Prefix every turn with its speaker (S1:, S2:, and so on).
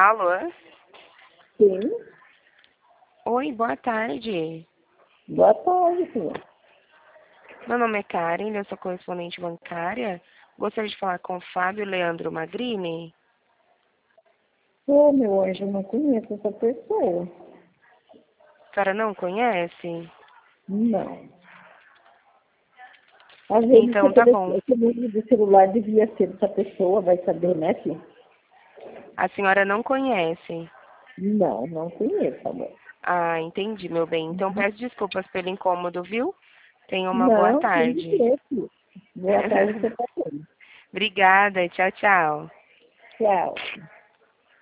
S1: Alô?
S2: Sim.
S1: Oi, boa tarde.
S2: Boa tarde, senhor.
S1: Meu nome é Karen, eu sou correspondente bancária. Gostaria de falar com o Fábio Leandro Magrini.
S2: Ô, meu anjo, eu não conheço essa pessoa.
S1: A senhora não conhece?
S2: Não. Às vezes
S1: Então tá bom.
S2: esse número do celular devia ser dessa pessoa, vai saber, né, filho?
S1: A senhora não conhece.
S2: Não, não conheço, amor.
S1: Ah, entendi, meu bem. Então peço desculpas pelo incômodo, viu? Tenha uma boa
S2: Não, tem de
S1: tarde.
S2: ser, filho. Boa tarde, você tá bem.
S1: Obrigada, tchau, tchau.
S2: Tchau.